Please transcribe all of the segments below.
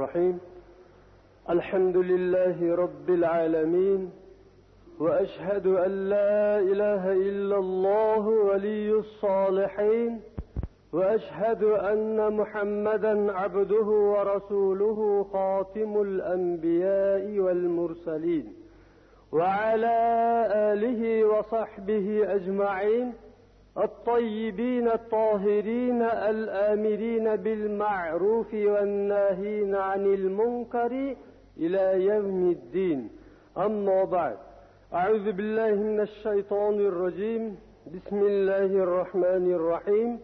الرحيم. الحمد لله رب العالمين، وأشهد أن لا إله إلا الله ولي الصالحين، وأشهد أن محمدا عبده ورسوله خاتم الأنبياء والمرسلين، وعلى آله وصحبه أجمعين الطيبين الطاهرين الآمرين بالمعروف والناهين عن المنكر إلى يوم الدين. أما بعد، أعوذ بالله من الشيطان الرجيم. بسم الله الرحمن الرحيم.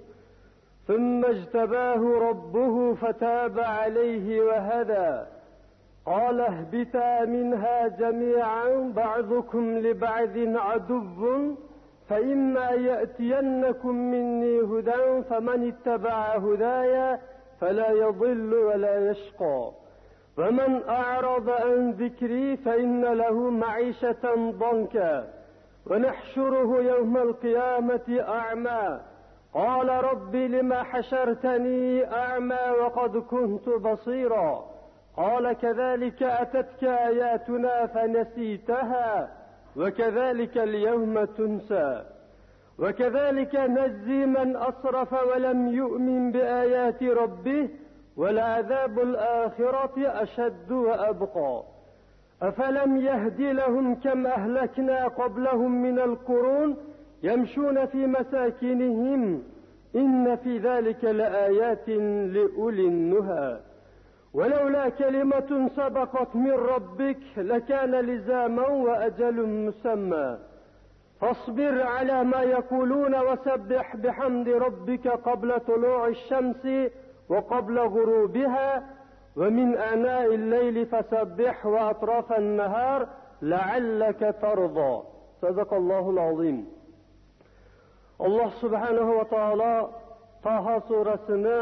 ثم اجتباه ربه فتاب عليه وهدى قال اهبطا منها جميعا بعضكم لبعض عدو فإما يأتينكم مني هدى فمن اتبع هدايا فلا يضل ولا يشقى ومن أعرض عن ذكري فإن له معيشة ضنكا ونحشره يوم القيامة أعمى قال رب لما حشرتني أعمى وقد كنت بصيرا قال كذلك أتتك آياتنا فنسيتها وكذلك اليوم تنسى وكذلك نجزي من أسرف ولم يؤمن بآيات ربه ولعذاب الآخرة أشد وأبقى أفلم يهد لهم كم أهلكنا قبلهم من القرون يمشون في مساكنهم إن في ذلك لآيات لأولي النهى ولولا كلمة سبقت من ربك لكان لزاما وأجل مسمى فاصبر على ما يقولون وسبح بحمد ربك قبل طلوع الشمس وقبل غروبها ومن آناء الليل فسبح وأطراف النهار لعلك ترضى. صدق الله العظيم. Allah subhanahu wa ta'ala Taha surasini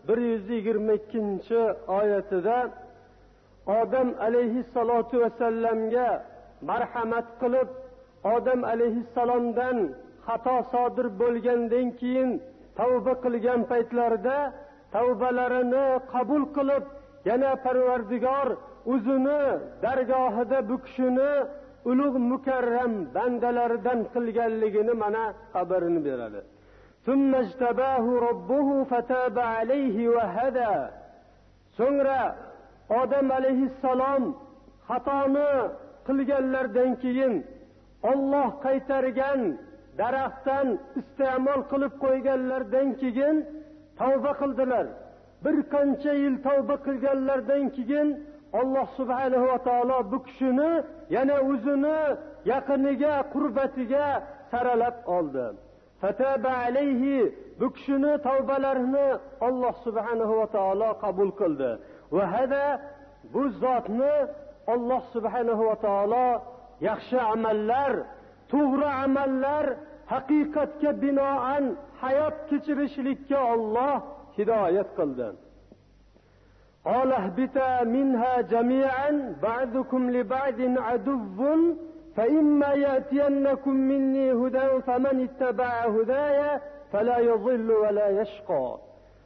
122 oyatida Odam alayhissalatu vassalamga marhamat qilib, Odam alayhissalomdan xato sodir bo'lgandan keyin tavba qilgan paytlarida tavbalarini qabul qilib, yana Parvardigor o'zini dargohida bu kishini ulug' mukarram bandalaridan qilganligini mana xabarini beradi. ثم اجتباه ربه فتاب عليه وهدى. So'ngra Odam alayhissalom xatoni qilganlardan keyin Alloh qaytargan daraxtdan iste'mol qilib qo'yganlardan keyin tavba qildilar. Bir qancha yil tavba qilganlardan keyin Alloh subhanahu va taolo bu kishini yana o'zini yaqiniga, qurbatiga saralab oldi. Fataba alayhi, bu kishini tavbalarini Alloh subhanahu va taolo qabul qildi. Va hada, bu zotni Alloh subhanahu va taolo yaxshi amallar, to'g'ri amallar, haqiqatga binoan hayot kechirishlikka Alloh hidoyat qildi. قال اهبطا منها جميعا بعضكم لبعض عدو فإما يأتينكم مني هدى فمن اتبع هدايا فلا يضل ولا يشقى.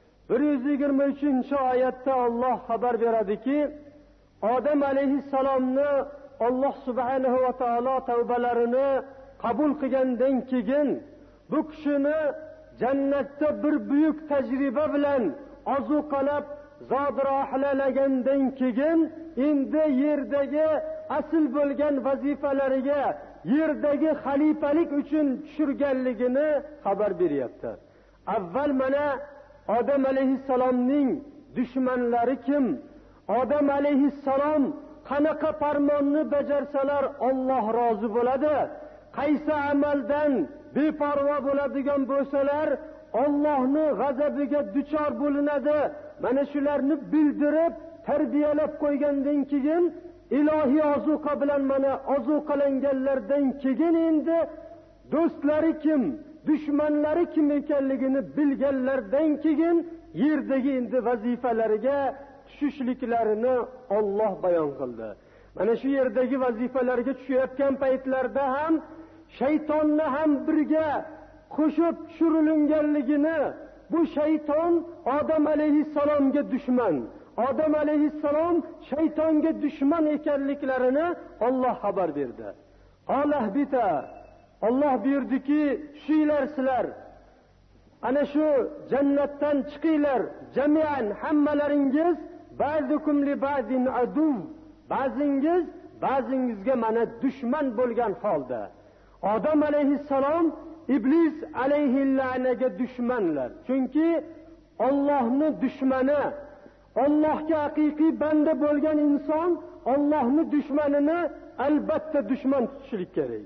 123 oyatda Alloh xabar beradiki, Odam alayhissalomni Alloh subhanahu va taolo tavbalarini qabul qilgandan keyin bu kishini jannatda bir buyuk tajriba bilan ozuqalab zodrohlalagandan keyin endi yerdagi asl bo'lgan vazifalariga, yerdagi xalifalik uchun tushirganligini xabar beryapti. Avval mana Odam alayhissalomning dushmanlari kim? Odam alayhissalom qanaqa farmonni bajarsalar Alloh rozi bo'ladi? Qaysi amaldan beparvo bo'ladigan bo'lsalar Allohning g'azabiga duchor bo'linadi? Mana shularni bildirib, tarbiyalab qo'ygandan keyin ilohiy ozuqa bilan mana ozuqalanganlardan keyin endi do'stlari kim, dushmanlari kim ekanligini bilganlardan keyin yerdagi endi vazifalariga tushishliklarini Alloh bayon qildi. Mana shu yerdagi vazifalarga tushayotgan paytlarda ham shaytonni ham birga qo'shib tushirilganligini, bu shayton Odam alayhissalomga dushman, Odam alayhissalom shaytonga dushman ekanliklarini Alloh xabar berdi. Qolahbita, Alloh buyurdiki, tushinglar sizlar. Ana shu jannatdan chiqinglar, jami'an hammalaringiz ba'dukum li ba'din adu. Ba'zingiz ba'zingizga mana dushman bo'lgan holda. Odam alayhissalom iblis alayhi la'naga dushmanlar. Chunki Allohning dushmani, Allohga haqiqiy banda bo'lgan inson Allohning dushmanini albatta dushman tutishlik kerak.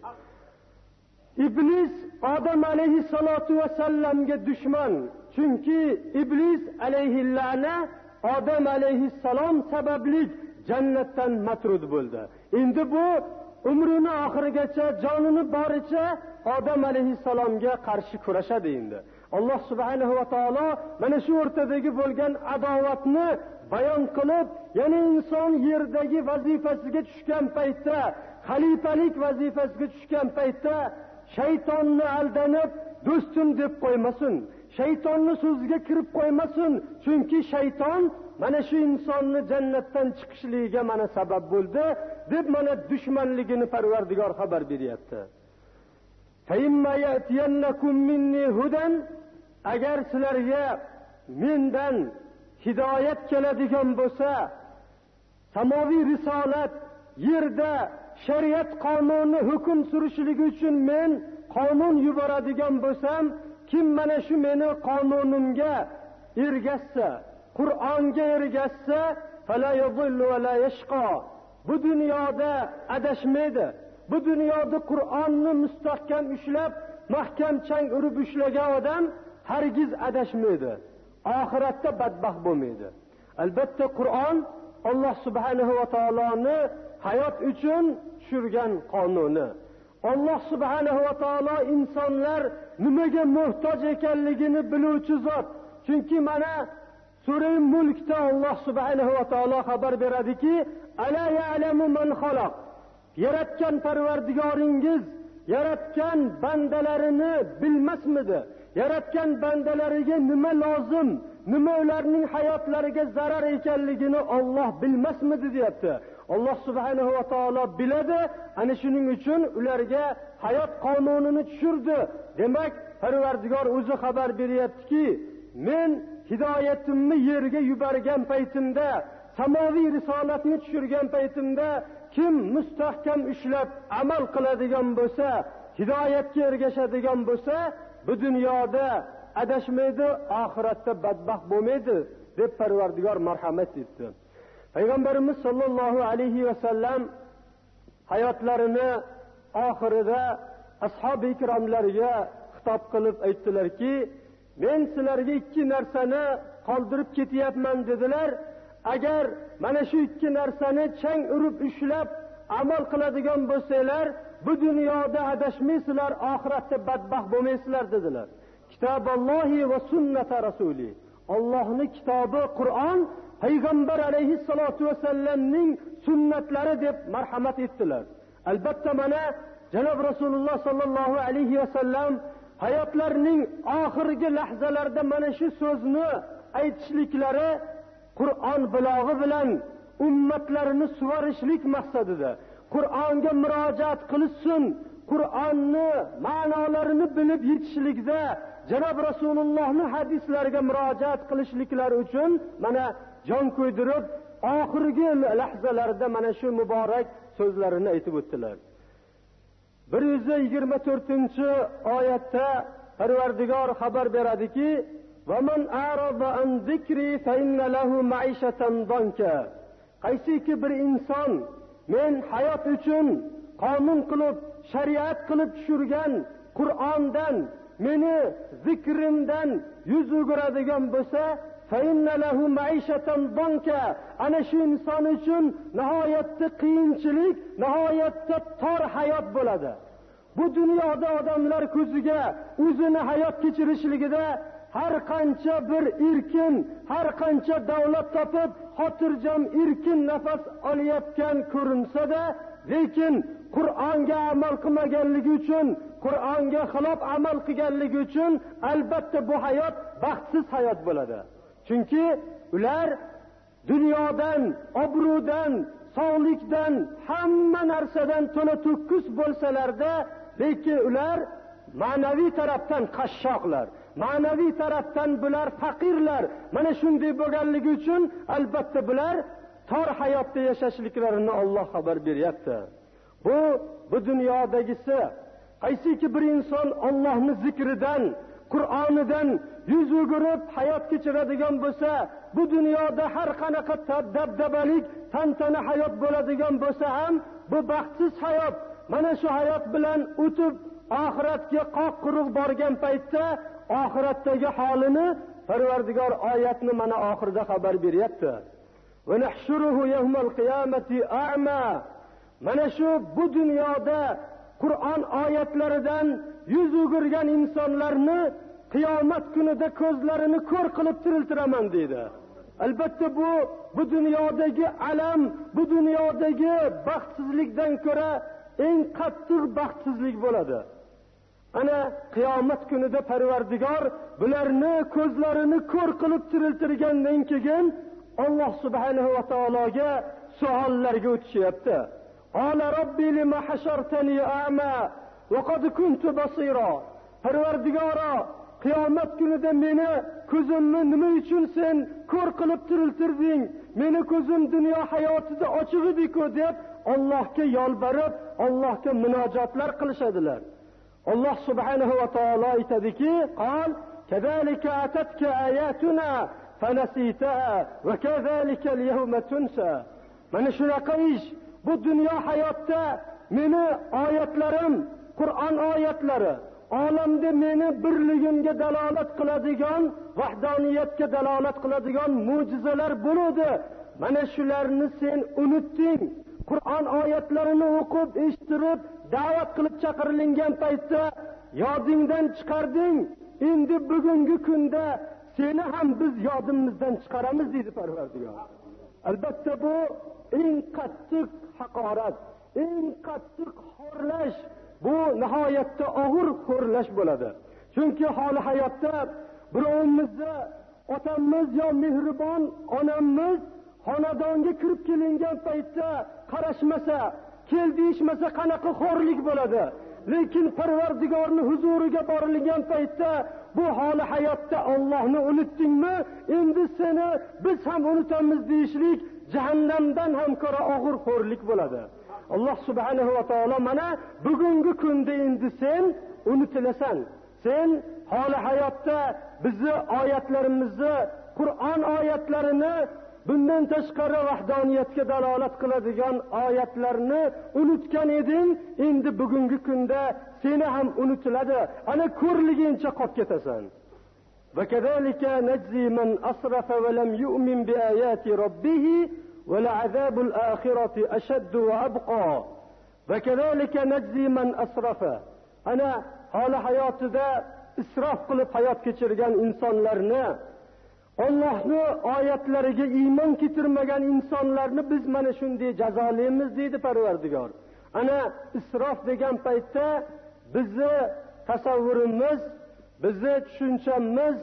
İblis Odam alayhissalatu vasallamga dushman. Chunki iblis alayhi la'na Odam alayhissalom sababli jannatdan matrud bo'ldi. Endi bu umrini oxirigacha, jonini boricha Odam alayhissalomga qarshi kurashadi endi. Alloh subhanahu va taolo mana shu o'rtadagi bo'lgan adovatni bayon qilib, yana inson yerdagi vazifasiga tushgan paytda, xalifalik vazifasiga tushgan paytda shaytonni aldanib do'stim deb qo'ymasin. Shaytonni so'ziga kirib qo'ymasin. Chunki shayton mana shu insonni jannatdan chiqishligiga mana sabab bo'ldi deb mana dushmanligini Parvardigor xabar beryapti. Fa'imma ya'tiyannakum minni hudan, agar sizlarga mendan hidoyat keladigan bo'lsa, samoviy risolat, yerda shariat qonuni hukm surishligi uchun men qonun yuboradigan bo'lsam, kim mana shu meni qonunimga ergashsa, Qur'onga ergashsa, fala yudillu va la yashqa. Bu dunyoda adashmaydi. Bu dunyoda Qur'onni mustahkam ushlab, mahkam chang urib ushlagan odam hargiz adashmaydi. Oxiratda badbaxt bo'lmaydi. Albatta Qur'on Alloh subhanahu va taoloni hayot uchun tushirgan qonuni. Alloh subhanahu va taolo insonlar nimaga muhtoj ekanligini biluvchi zot. Chunki mana Sura Mulkda Alloh subhanahu va taolo xabar beradiki, ala ya'lamu man xalaq. Yaratgan Parvardigoringiz yaratgan bandalarini bilmasmidi? Yaratgan bandalariga nima lozim, nima ularning hayotlariga zarar ekanligini Alloh bilmasmidi deyapti. Alloh subhanahu va taolo biladi, ana shuning uchun ularga hayot qonunini tushirdi. Demak, Parvardigor o'zi xabar beryaptiki, men hidoyatimni yerga yuborgan paytimda, samoviy risolatni tushirgan paytimda kim mustahkam ushlab amal qiladigan bo'lsa, hidoyatga ergashadigan bo'lsa, bu dunyoda adashmaydi, oxiratda badbaxt bo'lmaydi deb Parvardigor marhamat etdi. Payg'ambarimiz sollallohu alayhi va sallam hayotlarini oxirida ashabi ikromlarga xitob qilib aytdilarki, men sizlarga ikki narsani qoldirib ketyapman dedilar. Agar mana shu ikki narsani chang urib ushlab amal qiladigan bo'lsanglar, bu dunyoda adashmaysizlar, oxiratda badbaxt bo'lmaysizlar dedilar. Kitobollohi va sunnata rasuli. Allohning kitobi Qur'on, payg'ambar alayhissalatu vasallamning sunnatlari deb marhamat etdilar. Albatta mana janob Rasululloh sallallohu alayhi vasallam hayotlarining oxirgi lahzalarida mana shu so'zni aytishliklari Qur'on bilog'i bilan ummatlarini suvarishlik maqsadida, Qur'onga murojaat qilishsin, Qur'onni ma'nolarini bilib yetishlikda janob Rasulullohning hadislariga murojaat qilishliklari uchun mana jon qo'ydirib, oxirgi lahzalarda mana shu muborak so'zlarini aytib o'tdilar. 124-oyatda Parvardigor xabar beradiki, va man arada an zikri fa inna lahu ma'ishatan danka. Qaysiki bir inson men hayot uchun qonun qilib, shariat qilib tushirgan Qur'ondan, meni zikrimdan yuz o'giradigan bo'lsa, fa inna lahu ma'ishatan danka. Ana shu inson uchun nihoyatda qiyinchilik, nihoyatda tor hayot bo'ladi. Bu dunyoda odamlar ko'ziga o'zini hayot kechirishligida har qancha bir erkin, har qancha davlat topib, xotirjam erkin nafas olayotgan ko'rinsa-da, lekin Qur'onga amal qilmaganligi uchun, Qur'onga xilof amal qilganligi uchun albatta bu hayot baxtsiz hayot bo'ladi. Chunki ular dunyodan, obro'dan, sog'likdan, hamma narsadan to'la to'kis bo'lsalarda, lekin ular ma'naviy tarafdan qashshoqlar, ma'naviy tarafdan bular faqirlar. Mana shunday bo'lganligi uchun albatta bular tor hayotda yashashliklarini Alloh xabar beryapti. Bu dunyodagisi. Qaysiki bir inson Allohning zikridan, Qur'onidan yuz o'girib hayot kechiradigan bo'lsa, bu dunyoda har qanaqa dabdabalik, tantana hayot bo'ladigan bo'lsa ham, bu baxtsiz hayot. Mana shu hayot bilan o'tib oxiratga qoq quruq borgan paytda oxiratdagi holini Parvardigor oyatni mana oxirida xabar beryapti. Va nahshuruhu yawmal qiyamati a'ma. Mana shu bu dunyoda Qur'on oyatlaridan yuz o'girgan insonlarni qiyomat kunida ko'zlarini ko'r qilib tiriltiraman deydi. Albatta bu dunyodagi alam, bu dunyodagi baxtsizlikdan ko'ra eng qattiq baxtsizlik bo'ladi. Ana qiyomat kunida Parvardigor bularni ko'zlarini ko'r qilib tiriltirgandan keyin Alloh subhanahu va taologa savollarga o'tishyapti. Qala robbi lima hashartani a'ma va qad kuntu basira. Parvardigoro, qiyomat kunida meni ko'zimni nima uchun sen ko'r qilib tiriltirding? Meni ko'zim dunyo hayotida ochiq edi-ku deb Allohga yolborib, Allohga munojotlar qilishadilar. Alloh subhanahu va taolo aytadiki, qal kazalika atatka ayatuna fanasitaha va kazalika al-yawma tunsa. Mana shunaqa ish. Bu dunyo hayotda meni oyatlarim, Qur'on oyatlari, olamda meni birligimga dalolat qiladigan, vahdaniyatga dalolat qiladigan mo'jizalar bo'ladi. Mana shularni sen unutding. Qur'on oyatlarini o'qib, eshittirib, da'vat qilib chaqirilgan paytda yodingdan chiqarding. Endi bugungi kunda seni ham biz yodimizdan chiqaramiz deydi Parvardigor. Albatta bu eng qattiq haqorat, eng qattiq xo'rlash, bu nihoyatda og'ir xo'rlash bo'ladi. Chunki holi hayotda birovimizni otamiz yo mehribon onamiz xonadonga kirib kelingan paytda qarashmasa, kel deyishmasa qanaqa xo'rlik bo'ladi. Lekin Parvardigorning huzuriga borilgan paytda bu holi hayotda Allohni unutdingmi? Endi seni biz ham unutamiz deyishlik jahannamdan ham ko'ra og'ir xo'rlik bo'ladi. Alloh subhanahu va taolo mana bugungi kunda endi sen unutilasan. Sen holi hayotda bizni oyatlarimizni, Qur'on oyatlarini, bundan tashqari vahdaniyatga dalolat qiladigan oyatlarni unutgan eding. Endi bugungi kunda seni ham unutiladi. Ana ko'rligincha qolib ketasan. Va kadalika najzi man asrafa va lam yu'min bi ayati rabbih va la'azabul akhirati ashaddu wa abqa. Va kadalika najzi man asrafa. Ana holi hayotida isrof qilib hayot kechirgan insonlarni, Allohning oyatlariga iymon keltirmagan insonlarni biz mana shunday jazolaymiz deydi Parvardigor. Ana isrof degan paytda bizni tasavvurimiz, bizni tushunchamiz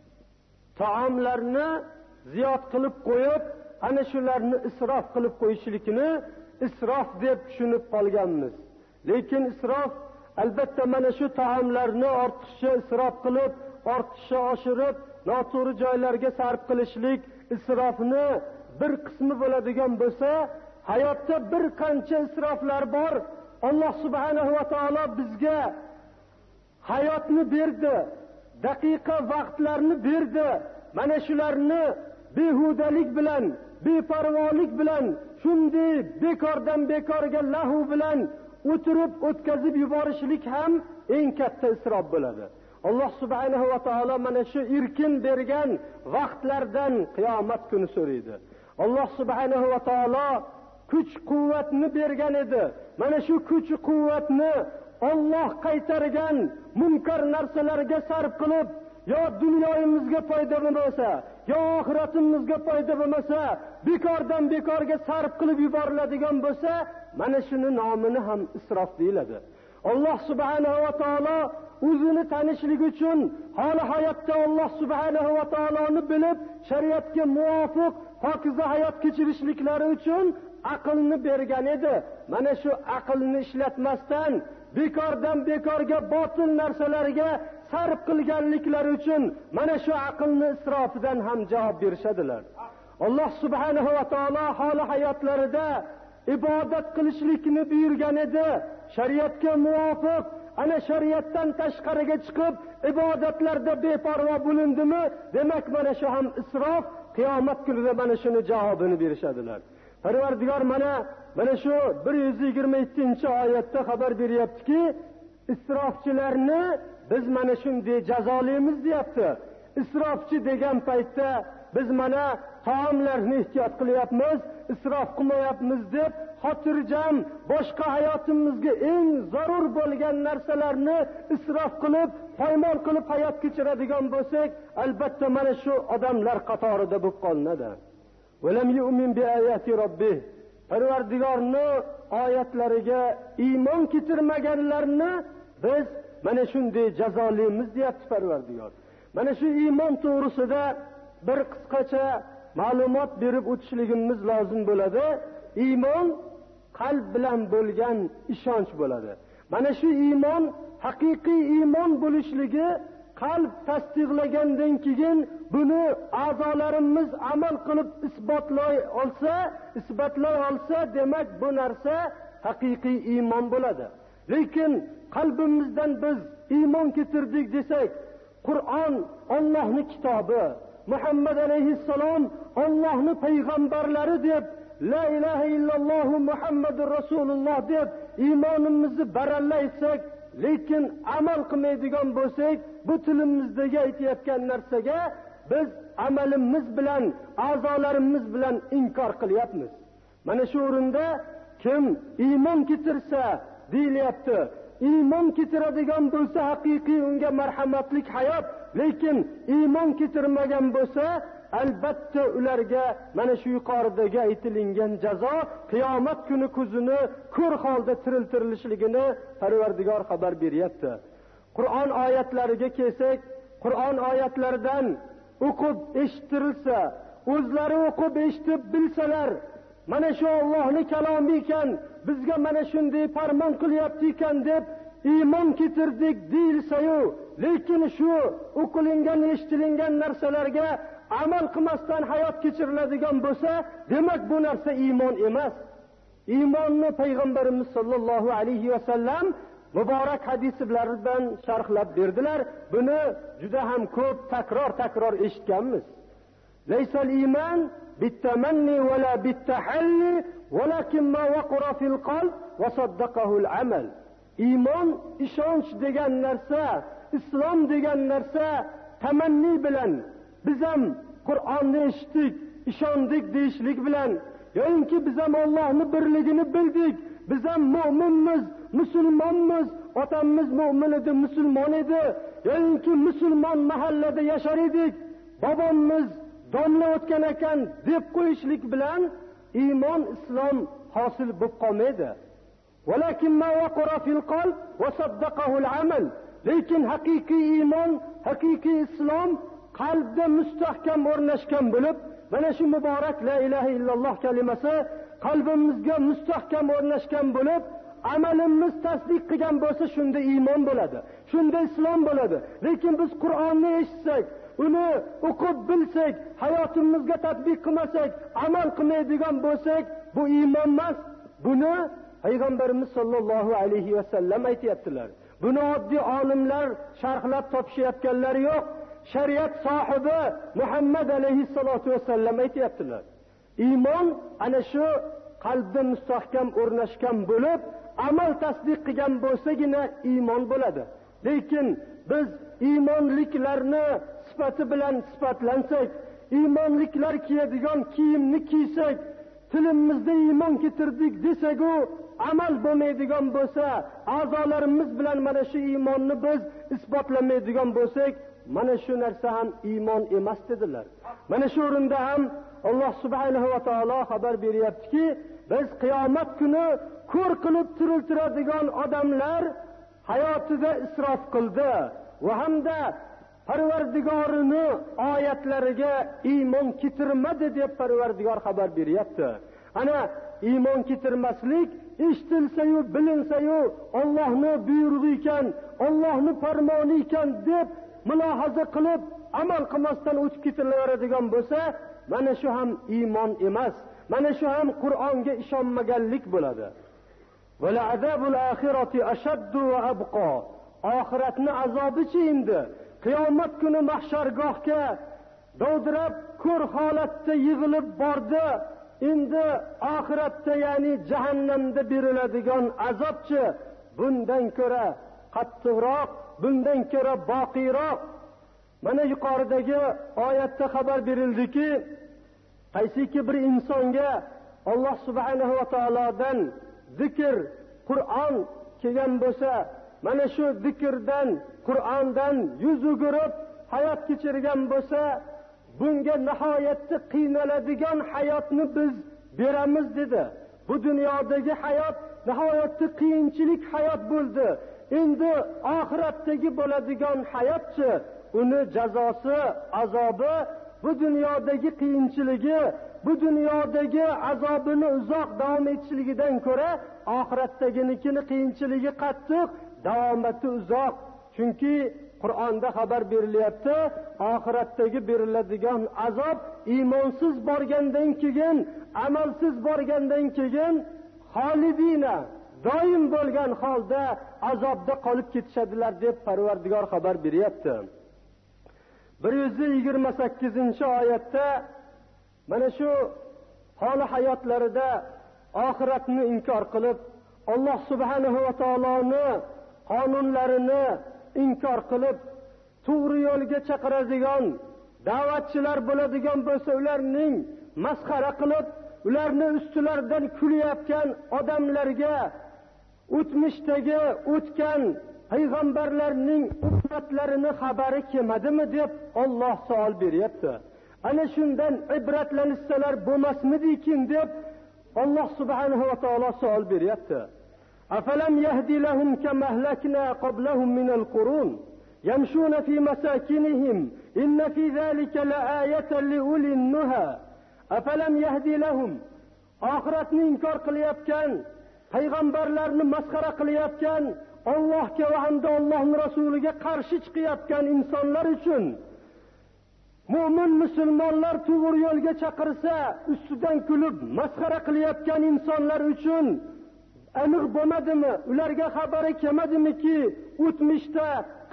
taomlarni ziyod qilib qo'yib, ana shularni isrof qilib qo'yishlikni isrof deb tushunib qolganmiz. Lekin isrof albatta mana shu taomlarni ortiqcha isrof qilib, ortiqcha oshirib, noto'g'ri joylarga sarf qilishlik isrofni bir qismi bo'ladigan bo'lsa, hayotda bir qancha isroflar bor. Alloh subhanahu va taolo bizga hayotni berdi, daqiqa vaqtlarni berdi. Mana shularni behudalik bilan, beparvolik bilan, shunday bekordan bekorga lahu bilan o'tirib o'tkazib yuborishlik ham eng katta isrof bo'ladi. Alloh subhanahu va taolo mana shu erkin bergan vaqtlardan qiyomat kuni so'raydi. Alloh subhanahu va taolo kuch-quvvatni bergan edi. Mana shu kuch-quvvatni Alloh qaytargan munkar narsalarga sarf qilib, yo dunyoyimizga foyda bo'lmasa, yo oxiratimizga foyda bo'lmasa, bekordan bekorga sarf qilib yuboriladigan bo'lsa, mana shuni nomini ham isrof deyiladi. Alloh subhanahu va taolo o'zini tanishlik uchun holi hayotda Alloh subhanahu va taoloni bilib, shariatga muvofiq pokiza hayot kechirishliklari uchun aqlni bergan edi. Mana shu aqlni ishlatmasdan bekordan bekorga botil narsalarga sarf qilganliklari uchun mana shu aqlni isrofidan ham javob berishadilar. Alloh subhanahu va taolo holi hayotlarida ibodat qilishlikni buyurgan edi. Shariatga muvofiq ana shariatdan tashqariga chiqib ibodatlarda beparvo bo'lindimi, demak mana shu ham isrof. Qiyomat kunida mana shuni javobini berishadilar. Parvardigor mana shu 127-oyatda xabar beryaptiki, isrofchilarni biz mana shunday jazolaymiz deyapti. Isrofchi degan paytda biz mana taomlarni ehtiyot qilyapmiz, isrof qilmayapmiz deb xotirjam boshqa hayotimizga eng zarur bo'lgan narsalarni isrof qilib, poymol qilib hayot kechiradigan bo'lsak, albatta mana shu odamlar qatorida bo'lib qolinadi. Valam yu'min bi ayati robbih. Parvardigorning oyatlariga iymon keltirmaganlarni biz mana shunday jazolaymiz deyapti Parvardigor. Mana shu iymon to'g'risida bir qisqacha ma'lumot berib o'tishligimiz lozim bo'ladi. Iymon qalb bilan bo'lgan ishonch bo'ladi. Mana shu iymon haqiqiy iymon bo'lishligi qalb tasdiqlagandan keyin buni a'zolarimiz amal qilib isbotlay olsa, demak bu narsa haqiqiy iymon bo'ladi. Lekin qalbimizdan biz iymon keltirdik desak, Qur'on Allohning kitobi, Muhammad alayhissalom Allohning payg'ambarlari deb, la ilaha illalloh Muhammadur Rasululloh deb iymonimizni barallaysak, lekin amal qilmaydigan bo'lsak, bu tilimizdagi aytayotgan narsaga biz amalimiz bilan, a'zolarimiz bilan inkor qilyapmiz. Mana shu o'rinda kim iymon keltirsa deyilyapti. Iymon keltiradigan bo'lsa haqiqiy unga marhamatlik hayot, lekin iymon keltirmagan bo'lsa albatta ularga mana shu yuqoridagi aytilgan jazo qiyomat kuni ko'zini ko'r holda tiriltirishligini Parvardigor xabar beryapti. Qur'on oyatlariga kelsak, Qur'on oyatlaridan o'qib eshittirilsa, o'zlari o'qib eshitib bilsalar, mana shu Allohning kalomi ekan, bizga mana shunday farmon qilyapti ekan deb iymon keltirdik deyilsa-yu, lekin shu o'qilingan, eshitilingan narsalarga amal qilmasdan hayot kechiriladigan bo'lsa, demak bu narsa iymon emas. Iymonni payg'ambarimiz sollallohu alayhi va sallam muborak hadislar bilan sharhlab berdilar. Buni juda ham ko'p takror eshitganmiz. Laysal iymon bitamanni wala bitahalli walakin ma waqara fil qalb wa saddaqahu al-amal. Iymon ishonch degan narsa, islom degan narsa tamanni bilan, biz ham Qur'onni eshitdik, ishondik deyishlik bilan, yoki biz ham Allohning birligini bildik, biz ham mu'minmiz, musulmonmiz, otamiz mu'min edi, musulmon edi, yoki musulmon mahallada yashar edik, bobomiz domla o'tgan ekan deb qo'yishlik bilan iymon, islom hosil bo'lib qolmaydi. Walakin ma waqara fil qalb wa saddaqahu al-amal. Lekin haqiqiy iymon, haqiqiy islom qalbda mustahkam o'rnashgan bo'lib, mana shu muborak la ilaha illalloh kalimasi qalbimizga mustahkam o'rnashgan bo'lib, amalimiz tasdiq qilgan bo'lsa, shunda iymon bo'ladi, shunda islom bo'ladi. Lekin biz Qur'onni eshitsak, uni o'qib bilsak, hayotimizga tatbiq qilmasak, amal qilmaydigan bo'lsak, bu iymon emas. Buni payg'ambarimiz sollallohu alayhi va sallam aytayaptilar. Buni oddiy olimlar sharhlab topishayotganlari yo'q. Shariat sohibi Muhammad alayhissalatu vasallam aytayaptilar. Iymon ana shu qalbda mustahkam o'rnashgan bo'lib, amal tasdiq qilgan bo'lsagina iymon bo'ladi. Lekin biz iymonliklarni sifati bilan sifatlansak, iymonliklar kiyadigan kiyimni kiysak, tilimizda iymon keltirdik desak-u, amal bo'lmaydigan bo'lsa, a'zolarimiz bilan mana shu iymonni biz isbotlamaydigan bo'lsak, mana shu narsa ham iymon emas dedilar. Mana shu o'rinda ham Alloh subhanahu va taolo xabar beryaptiki, biz qiyomat kuni ko'r qilib tiriltiradigan odamlar hayotida isrof qildi va hamda Parvardigorini oyatlariga iymon keltirmadi deb Parvardigor xabar beryapti. Ana iymon keltirmaslik eshitilsa-yu, bilinsa-yu, Allohning buyrug'i ekan, Allohning farmoni ekan deb mulohaza qilib, amal qilmasdan o'tib ketilaveradigan bo'lsa, mana shu ham iymon emas. Mana shu ham Qur'onga ishonmaganlik bo'ladi. Va la'azabul axirati ashaddu va abqa. Oxiratning azobi-chi endi qiyomat kuni mahshargohga dovdirab ko'r holatda yig'ilib bordi. Endi oxiratda, ya'ni jahannamda beriladigan azobchi bundan ko'ra qattiqroq, bundan ko'ra boqiyroq. Mana yuqoridagi oyatda xabar berildiki, qaysiki bir insonga Alloh subhanahu va taolodan zikr, Qur'on kelgan bo'lsa, mana shu zikrdan, Qur'ondan yuz o'girib hayot kechirgan bo'lsa, bunga nihoyatda qiynaladigan hayotni biz beramiz dedi. Bu dunyodagi hayot nihoyatda qiyinchilik hayot bo'ldi. Endi oxiratdagi bo'ladigan hayotchi, uni jazosi, azobi, bu dunyodagi qiyinchiligi, bu dunyodagi azobini uzoq davom etishligidan ko'ra oxiratdaginikini qiyinchiligi qattiq, davomati uzoq. Chunki Qur'onda xabar berilyapti, oxiratdagi beriladigan azob iymonsiz borgandan keyin, amalsiz borgandan keyin xolidina, doim bo'lgan holda azobda qolib ketishadilar deb Parvardigor xabar beryapti. 128-oyatda mana shu holi hayotlarida oxiratni inkor qilib, Alloh subhanahu va taoloning qonunlarini inkor qilib, to'g'ri yo'lga chaqiradigan da'vatchilar bo'ladigan bo'lsa, ularning masxara qilib, ularni ustilaridan kulayotgan odamlarga o'tmishdagi o'tgan payg'ambarlarning ummatlarini xabari kelmadimi deb Alloh savol beryapti. Ana shundan ibratlanishsalar bo'lmasmidikin deb Alloh subhanahu va taolo savol beryapti. Afalam yahdi lahum kama ahlakna qablahum min al-qurun yamshuna fi masakinihim inna fi zalika laayatan liulin nuha. Afalam yahdi lahum, oxiratni inkor qilayotgan, payg'ambarlarni masxara qilayotgan, Allohga va hamda Allohning rasuliga qarshi chiqayotgan insonlar uchun, mu'min musulmonlar to'g'ri yo'lga chaqirsa ustidan kulib masxara qilayotgan insonlar uchun aniq bo'lmadimi? Ularga xabari kelmadimiki, o'tmishda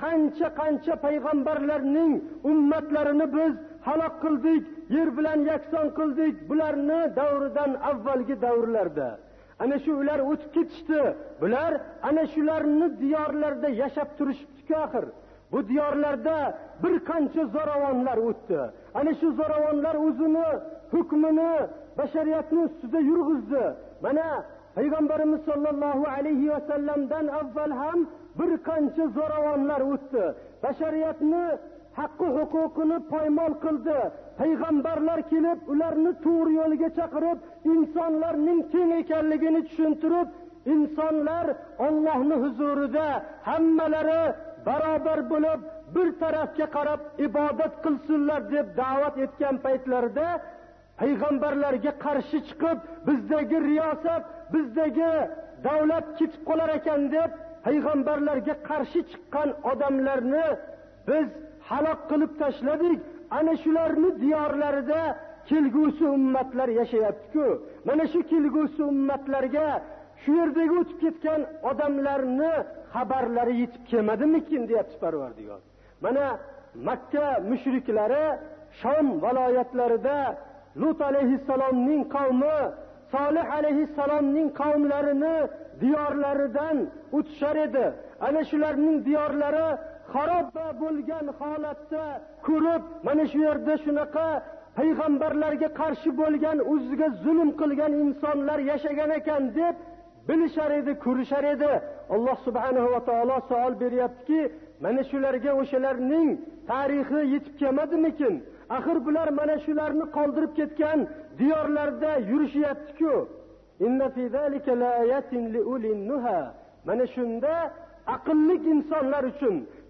qancha payg'ambarlarning ummatlarini biz halok qildik, yer bilan yakson qildik, bularni davridan avvalgi davrlarda. Ana shu ular o'tib ketishdi. Bular ana shularni diyorlarda yashab turishibdi-ku axir. Bu diyorlarda bir qancha zo'ravonlar o'tdi. Ana shu zo'ravonlar o'zini hukmini bashariyatning ustida yurg'izdi. Mana Payg'ambarimiz sollallohu alayhi va sallamdan avval ham bir qancha zo'ravonlar o'tdi. Bashariyatni haqqi huquqini poymol qildi. Payg'ambarlar kelib, ularni to'g'ri yo'lga chaqirib, insonlarning teng ekanligini tushuntirib, insonlar Allohning huzurida hammalari barobar bo'lib, bir tarafga qarab ibodat qilsinlar deb da'vat etgan paytlarida payg'ambarlarga qarshi chiqib, bizdagi riyosat, bizdagi davlat ketib qolar ekan deb payg'ambarlarga qarshi chiqqan odamlarni biz halok qilib tashladik. Ana shularni diyorlarida kelgusi ummatlar yashayapti-ku. Mana shu kelgusi ummatlarga shu yerdagi o'tib ketgan odamlarni xabarlari yetib kelmadimikin deyapti Parvardigor. Mana Makka mushriklari Shom viloyatlarida Lut alayhissalomning qavmi, Solih alayhissalomning qavmlarini diyorlaridan o'tishar edi. Ana shularning diyorlari xarob bo'lgan holatda ko'rib, mana shu yerda shunaqa payg'ambarlarga qarshi bo'lgan, o'ziga zulm qilgan insonlar yashagan ekan deb bilishar edi, ko'rishar edi. Alloh subhanahu va taolo savol beryaptiki, mana shularga o'shalarning tarixi yetib kelmadimikin? Axir bular mana shularni qoldirib ketgan diyorlarda yurishyapti-ku. Inna fi zalika laayatin liulin nuha. Mana shunda aqlli insonlar uchun,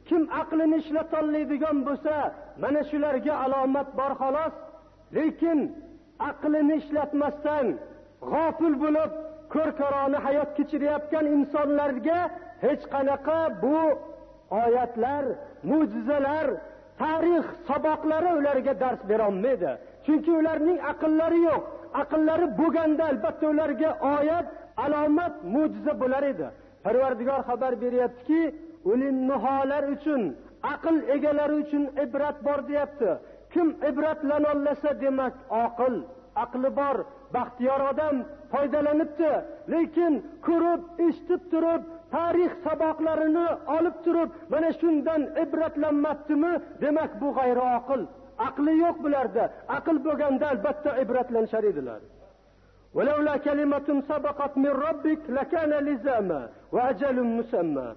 kim aqlini ishlatolmaydigan bo'lsa, mana shularga alomat bor xolos. Lekin aqlini ishlatmasdan g'ofil bo'lib ko'rkorona hayot kechirayotgan insonlarga hech qanaqa bu oyatlar, mo'jizalar, tarix saboqlari ularga dars bera olmaydi. Chunki ularning aqllari yo'q. Aqllari bo'lganda albatta ularga oyat, alomat, mo'jiza bo'lar edi. Parvardigor xabar beryaptiki, ulin nuholar uchun, aql egalari uchun ibrat bor deyapti. Kim ibratlana olsa, demak aqli bor, baxtiyor odam foydalanibdi. Lekin ko'rib, eshitib turib, tarix saboqlarini olib turib, mana shundan ibratlanmabdimi? Demak bu g'ayri aql. Aqli yo'q bularda. Aql bo'lganda albatta ibratlanishar edilar. ولولا كلمة سبقت من ربك لكان لزاما وأجل مسمى.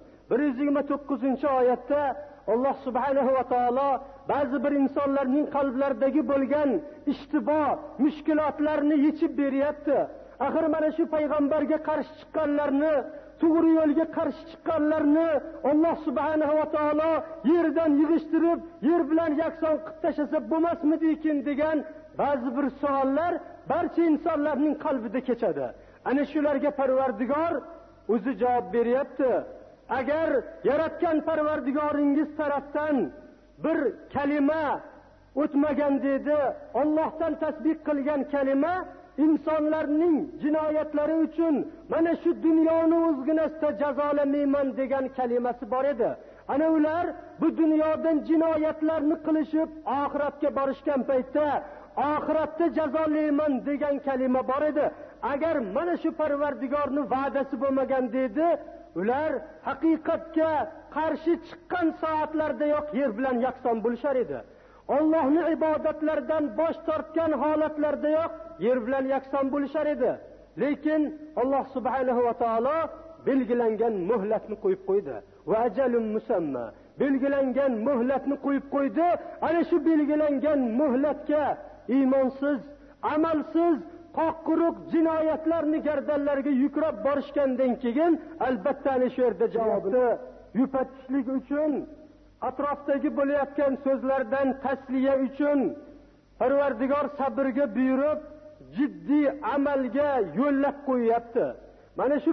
129-oyatda Alloh subhanahu va taolo ba'zi bir insonlarning qalblaridagi bo'lgan ishtibo, mushkulotlarni yechib beryapti. Axir mana shu payg'ambarga qarshi chiqqanlarni, to'g'ri yo'lga qarshi chiqqanlarni Alloh subhanahu va taolo yerdan yig'ishtirib, yer bilan yakson qilib tashlasa bo'lmasmidikin degan ba'zi bir savollar barcha insonlarning qalbida kechadi. Ana shularga Parvardigor o'zi javob beryapti. Agar yaratgan Parvardigoringiz tarafdan bir kalima o'tmagan dedi, Allohdan tasdiq qilgan kalima insonlarning jinoyatlari uchun mana shu dunyoni o'zginasida jazolamayman degan kalimasi bor edi. Ana ular bu dunyodan jinoyatlarni qilishib oxiratga borishgan paytda oxiratda jazolayman degan kalima bor edi. Agar mana shu Parvardigorning va'dasi bo'lmagan dedi, ular haqiqatga qarshi chiqqan soatlardayoq yer bilan yakson bo'lishar edi. Allohning ibodatlaridan bosh tortgan holatlardayoq yer bilan yakson bo'lishar edi. Lekin Alloh subhanahu va taolo belgilangan muhlatni qo'yib qo'ydi. Va ajalun musamma. Belgilangan muhlatni qo'yib qo'ydi. Ana shu belgilangan muhlatga iymonsiz, amalsiz, qoq-quruq jinoyatlarni gardanlariga yukrab borishgandan keyin albatta ana shu yerda javobni yupatishlik uchun, atrofdagi bo'layotgan so'zlardan tasliya uchun Parvardigor sabrga buyurib, jiddiy amalga yo'llab qo'yapti. Mana shu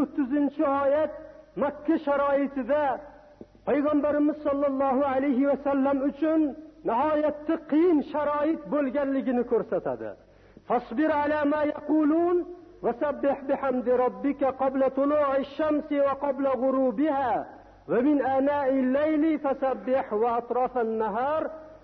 130-oyat Makka sharoitida payg'ambarimiz sollallohu alayhi va sallam uchun nihoyatda qiyin sharoit bo'lganligini ko'rsatadi. Fasbir ala ma yaqulun va sabbih bihamdi robbika qabla tulu'i ash-shamsi va qabla ghurubiha va min ana'i al-layli fasabbih va atrafan nahar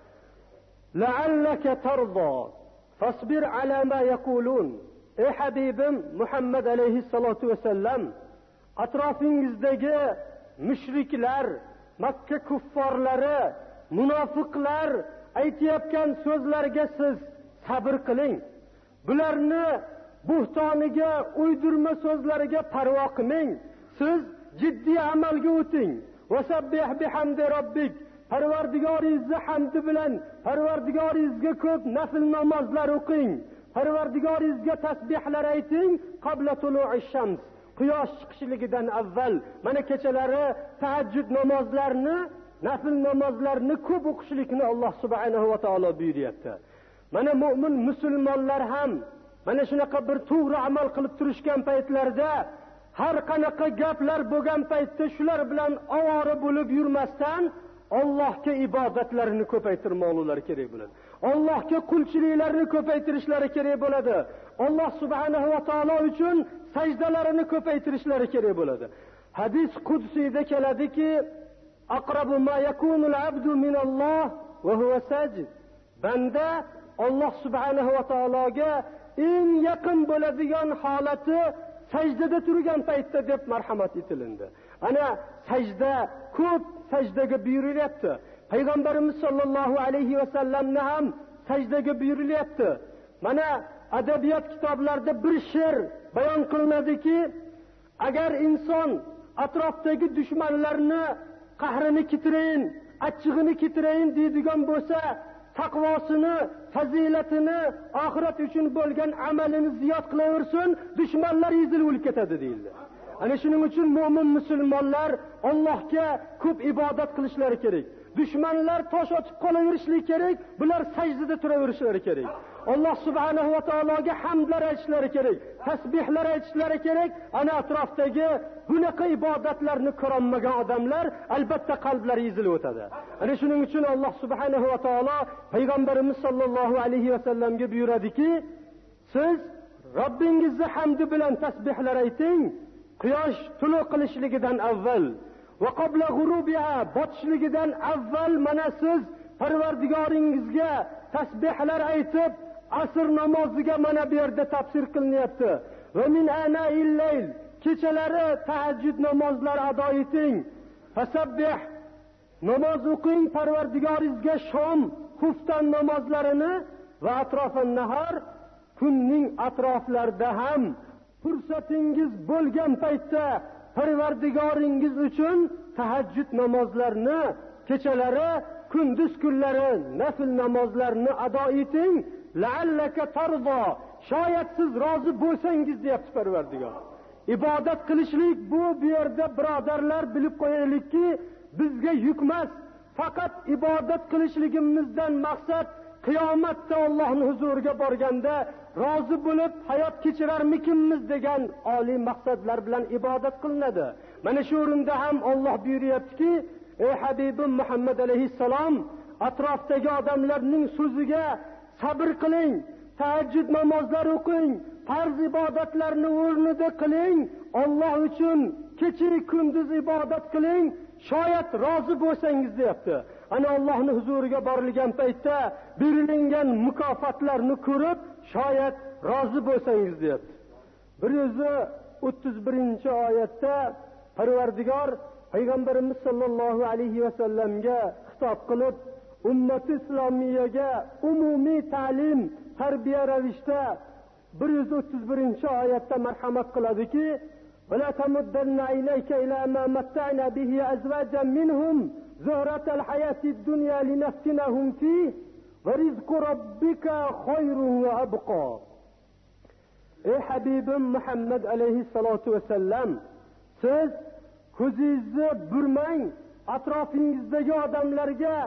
la'allaka tarda. Fasbir ala ma yaqulun. Ey habibim Muhammad alayhi salatu va sallam, atrofingizdagi mushriklar, Makka kuffarlari, munofiqlar aytayotgan so'zlarga siz sabr qiling. Bularni buhtoniga, uydirma so'zlariga parvo qilmang. Siz jiddiy amalga o'ting. Vasabbih bihamdi robbik. Parvardigoringizni hamdi bilan Parvardigoringizga ko'p nafl namozlar o'qing. Parvardigoringizga tasbihlar ayting. Qabla tulu'i shams. Quyosh chiqishligidan avval mana kechalari tahajjud namozlarini, nafl namozlarni ko'p o'qishlikni Alloh subhanahu va taolo buyuryapti. Mana mu'min musulmonlar ham mana shunaqa bir to'g'ri amal qilib turishgan paytlarda har qanaqa gaplar bo'lgan paytda shular bilan ovora bo'lib yurmasdan Allohga ibodatlarini ko'paytirmoqlari kerak bo'ladi. Allohga qulchiliklarni ko'paytirishlari kerak bo'ladi. Alloh subhanahu va taolo uchun sajdalarini ko'paytirishlari kerak bo'ladi. Hadis qudsiyda keladiki, aqrabu ma yakunul abdu minalloh va huwa sajid. Banda Alloh subhanahu va taologa eng yaqin bo'ladigan holati sajdada turgan paytda deb marhamat etilindi. Ana sajda, ko'p sajdaga buyurilyapti. Payg'ambarimiz sollallohu alayhi va sallamni ham sajdaga buyurilyapti. Mana adabiyot kitoblarida bir she'r bayon qilinadiki, agar inson atrofdagi dushmanlarni qahrini kitirayin, achchig'ini kitirayin deydigan bo'lsa, taqvosini, fazilatini, oxirat uchun bo'lgan amalini ziyod qilaversin, dushmanlar ezilib ketadi deyildi. Ana shuning uchun mu'min musulmonlar Allohga ko'p ibodat qilishlari kerak. Dushmanlar tosh otib qolaverishligi kerak, bular sajdada turaverishlari kerak. Alloh subhanahu va taologa hamdlar aytishlari kerak, tasbihlar aytishlari kerak. Ana atrofdagi bunaqa ibodatlarni ko'rmagan odamlar albatta qalblari ezilib o'tadi. Ana shuning uchun Alloh subhanahu va taolo payg'ambarimiz sollallohu alayhi va sallamga buyuradiki, siz Robbingizni hamdi bilan tasbihlar ayting, quyosh tuluq qilishligidan avval va qabla g'urubiha, botishligidan avval mana siz Parvardigoringizga tasbihlar aytib, asr namoziga mana bu yerda tafsir qilinyapti. Va min ana'il layl, kechalari tahajjud namozlari ado eting. Fasabbih, namoz o'qing Parvardigoringizga shom, xuftan namozlarini va atrofan nahar, kunning atroflarida ham fursatingiz bo'lgan paytda Parvardigoringiz uchun tahajjud namozlarini, kechalari, kunduz kunlari nafil namozlarini ado eting. La'allaka tarzo, shoyat siz rozi bo'lsangiz deyapti Parvardigor. Ibodat qilishlik bu yerda birodarlar bilib qo'yaylikki, bizga yuk emas. Faqat ibodat qilishligimizdan maqsad qiyomatda Allohning huzuriga borganda rozi bo'lib hayot kechirarmikinmiz degan oliy maqsadlar bilan ibodat qilinadi. Mana shu o'rinda ham Alloh buyuryaptiki, ey Habibim Muhammad alayhissalom, atrofdagi odamlarning so'ziga sabr qiling, tahajjud namozlari o'qing, farz ibodatlarni o'rnida qiling, Alloh uchun kecha kunduz ibodat qiling, shoyat rozi bo'lsangiz deyapti. Ana Allohning huzuriga borilgan paytda berilgan mukofotlarni ko'rib, shoyat rozi bo'lsangiz deyapti. 131-oyatda Parvardigor payg'ambarimiz sollallohu alayhi va sallamga xitob qilib, ummat islomiyaga umumiy ta'lim, tarbiya ravishda 131-oyatda marhamat qiladiki, ولا تمدن عينيك إلى ما متعنا به أزواجا منهم زهرة الحياة الدنيا لنفتنهم فيه ورزق ربك خير وأبقى. Ey Habibim Muhammad alayhissalatu vesselam, siz ko'zingizni burmang, atrofingizdagi odamlarga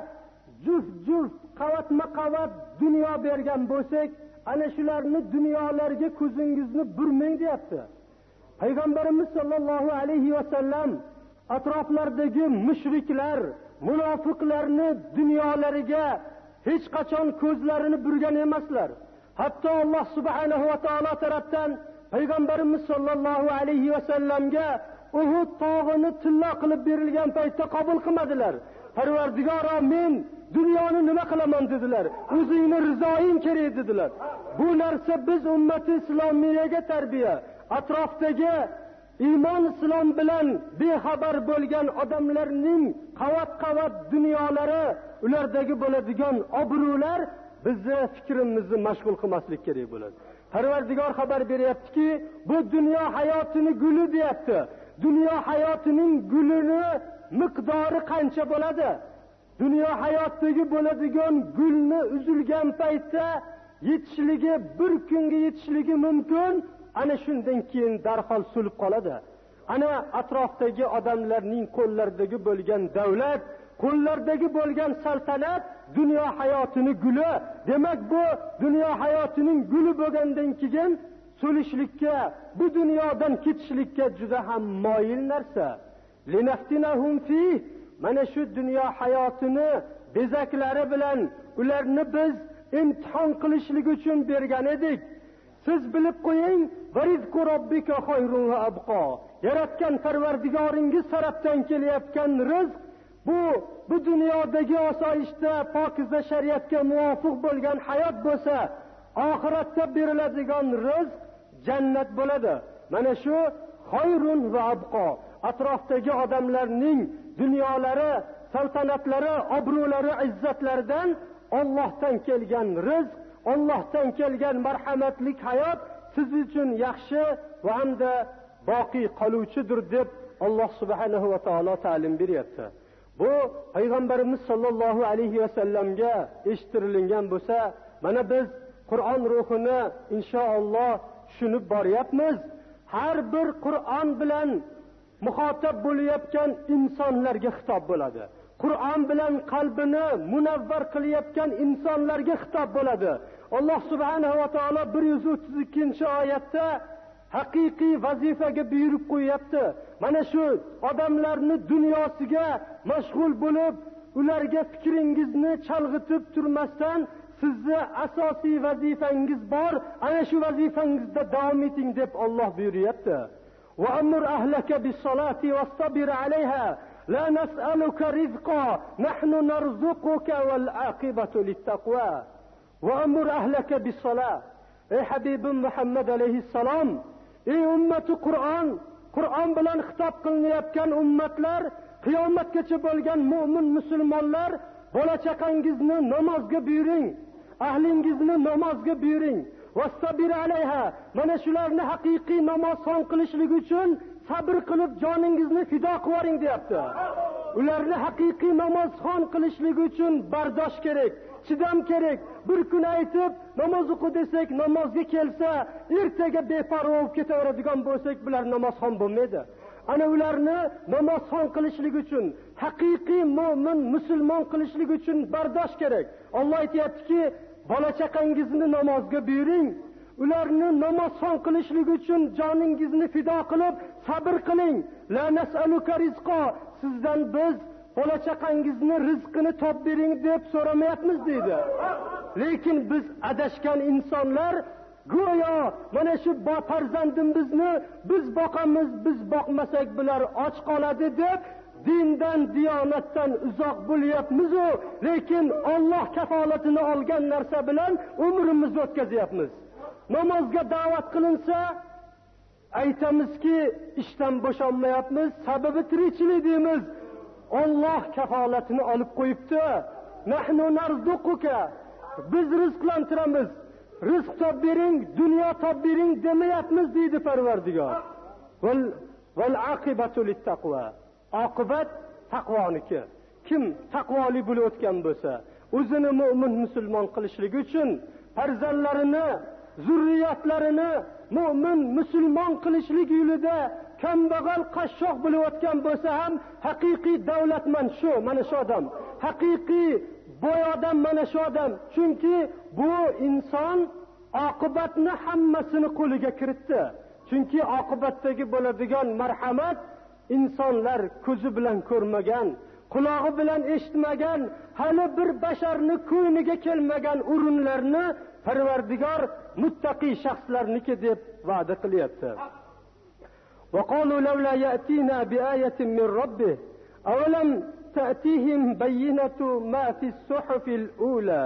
juft qavatma-qavat dunyo bergan bo'lsak, ana shularni dunyolarga ko'zingizni burmang deyapti. Payg'ambarimiz sollallohu alayhi va sallam atroflardagi mushriklar, munofiqlarni dunyolariga hech qachon ko'zlarini burgan emaslar. Hatto Alloh subhanahu va taolo tarafdan payg'ambarimiz sollallohu alayhi va sallamga Uhud tog'ini tilla qilib berilgan paytda qabul qilmadilar. Parvardigoro, men dunyoni nima qilaman dedilar. O'zingni rizoing kerak dedilar. Bu narsa biz ummati islomiyaga tarbiya. Atrofdagi iymon islom bilan bexabar bo'lgan odamlarning qavat-qavat dunyolari, ulardagi bo'ladigan obro'lar bizni fikrimizni mashg'ul qilmaslik kerak bo'ladi. Parvardigor xabar beryaptiki, bu dunyo hayotining guli deyapti. Dunyo hayotining gulini miqdori qancha bo'ladi? Dunyo hayotdagi bo'ladigan gulni uzilgan paytda yetishligi, bir kunga yetishligi mumkin. Ana shundan keyin darhol sulib qoladi. Ana atrofdagi odamlarning qo'llaridagi bo'lgan davlat, qo'llardagi bo'lgan saltanat dunyo hayotining guli. Demak, bu dunyo hayotining guli bo'lgandan keyin so'lishlikka, bu dunyodan ketishlikka juda ham moyil narsa. Linaftinahum fi, mana shu dunyo hayotini bezaklari bilan ularni biz imtihon qilishlik uchun bergan edik. Siz bilib qo'ying, varizqu robbika xoyrun va abqo. Yaratgan Parvardigoringiz tarafdan kelayotgan rizq bu dunyodagi osoyishta, pokiza shariatga muvofiq bo'lgan hayot bo'lsa, oxiratda beriladigan rizq jannat bo'ladi. Mana shu xoyrun va abqo. Atrofdagi odamlarning dunyolari, saltanatlari, obro'lari, izzatlaridan Allohdan kelgan rizq, Allohdan kelgan marhamatlik hayot siz uchun yaxshi va hamda boqiy qoluvchidir deb Alloh subhanahu va taolo ta'lim beryapti. Bu payg'ambarimiz sollallohu alayhi va sallamga eshittirilgan bo'lsa, mana biz Qur'on ruhini inshaalloh tushunib boryapmiz. har bir Qur'on bilan muxotab bo'layotgan insonlarga xitob bo'ladi. Qur'on bilan qalbini munavvar qilayotgan insonlarga xitob bo'ladi. Alloh subhanahu va taolo 132-oyatda haqiqiy vazifaga buyurib qo'yapti. Mana shu odamlarni dunyosiga mashg'ul bo'lib, ularga fikringizni chalg'itib turmasdan sizni asosiy vazifangiz bor, ana shu vazifangizda davom eting deb Alloh buyuryapti. Va amur ahlaka bis-solati wastabir 'alayha la nas'aluka rizqa nahnu narzuquka wal 'aqibatu lit-taqwa. Va amur ahlaka bis-solat. Ey Habibim Muhammad alayhissalom, ey ummati Qur'on bilan xitob qilinayotgan ummatlar, qiyomatgacha bo'lgan mu'min musulmonlar, bola chaqangizni namozga buyuring, ahlingizni namozga buyuring. Vastabir alayha. Mana shularni haqiqiy namozxon qilishlik uchun sabr qilib joningizni fido qiling deyapti. Ularni haqiqiy namozxon qilishlik uchun bardosh kerak, chidam kerak. Bir kun aytib namoz o'qi desak, namozga kelsa, ertaga beparvo bo'lib ketaveradigan bo'lsak, bular namozxon bo'lmaydi. Ana ularni namozxon qilishlik uchun, haqiqiy mu'min musulmon qilishlik uchun bardosh kerak. Alloh aytayaptiki, bola chaqangizni namozga buyuring. Ularni namozxon qilishlik uchun joningizni fido qilib sabr qiling. La nas'aluka rizqa. Sizdan biz bola chaqangizni rizqini topib bering deb so'ramayapmiz deydi. Lekin biz adashgan insonlar go'yo mana shu farzandimizni biz boqamiz, biz boqmasak bular och qoladi deb dindan, diyonatdan uzoq bo'lyapmiz-ku, lekin Alloh kafolatini olgan narsa bilan umrimizni o'tkazyapmiz. Namozga da'vat qilinsa, aytamizki, ishdan bo'shanmayapmiz, sababi tirikchilik deymiz. Alloh kafolatini olib qo'yibdi. Nahnu narzuquka. Biz rizqlantiramiz. Rizq topib bering, dunyo topib bering demayapmiz deydi Parvardigor. Val aqibatu lit-taqwa. Oqibat taqvoniki. Kim taqvoli bo'lib o'tgan bo'lsa, o'zini mu'min musulmon qilishlik uchun farzandlarini, zurriyatlarini mu'min musulmon qilishlik yo'lida kambag'al qashshoq bo'lib o'tgan bo'lsa ham, haqiqiy davlatmand shu, mana shu odam. Haqiqiy boy odam mana shu odam. Chunki bu inson oqibatni hammasini qo'liga kiritdi. Chunki oqibatdagi bo'ladigan marhamat insonlar ko'zi bilan ko'rmagan, qulog'i bilan eshitmagan, hali bir basharni ko'ngliga kelmagan o'rinlarni Parvardigor muttaqi shaxslarniki deb va'da qilyapti. Va qalu lawla ya'tina bi ayatin min rabbih awalam ta'tihim bayyinatu ma fi as-suhufil ula.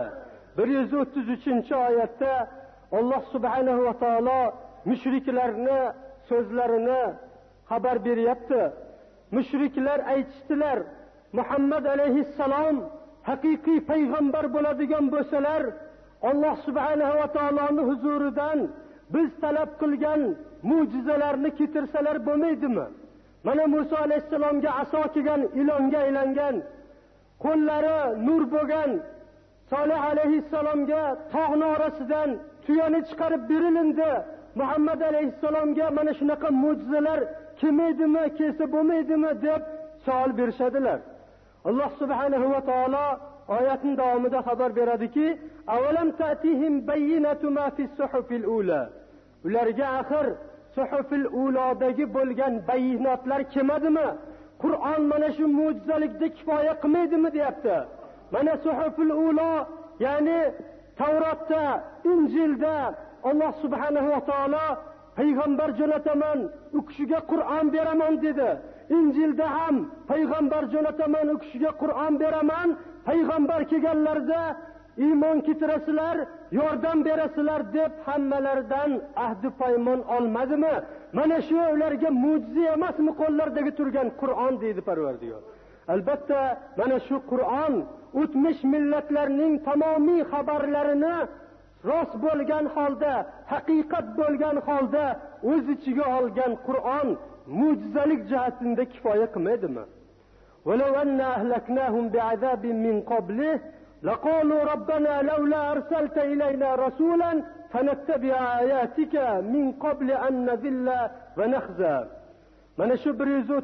133-oyatda Alloh subhanahu va taolo mushriklarni so'zlarini xabar beryapti. Mushriklar aytishdilar, Muhammad alayhissalom haqiqiy payg'ambar bo'ladigan bo'lsalar, Alloh subhanahu va taoloning huzuridan biz talab qilgan mo'jizalarni keltirsalar bo'lmaydimi? Mana Musa alayhissalomga aso kelgan, ilonga aylangan, qo'llari nur bo'lgan, Solih alayhissalomga tog'ning orasidan tuyani chiqarib berilindi. Muhammad alayhissalomga mana shunaqa mo'jizalar kelmaydimi, kelsa bo'lmaydimi deb savol berishadilar. Alloh subhanahu va taolo oyatning davomida xabar beradiki, avalam ta'tihim bayyinatu ma fi as-suhufil ula. Ularga axir suhufil ulodagi bo'lgan bayinotlar kelmadimi? Qur'on mana shu mo'jizalikda kifoya qilmaydimi deyapti. Mana suhufil ulo, ya'ni Tavrotda, Injilda Alloh subhanahu va taolo payg'ambar jo'nataman, u kishiga Qur'on beraman dedi. Injilda ham payg'ambar jo'nataman, u kishiga Qur'on beraman, payg'ambar kelganlarda iymon keltirasizlar, yordam berasizlar deb hammalaridan ahdi paymon olmadimi? Mana shu ularga mo'jiza emasmi qo'llaridagi turgan Qur'on deydi Parvardigor. Albatta mana shu Qur'on o'tmish millatlarning tamomiy xabarlarini rost bo'lgan holda, haqiqat bo'lgan holda o'z ichiga olgan Qur'on mo'jizalik jihatida kifoya qilmaydimi? Walau anna ahlaknahum bi'azabin min qablihi laqalu robbana laula arsalta ilayna rasulan فنتبع آياتك من قبل أن نذل ونخزى. Mana shu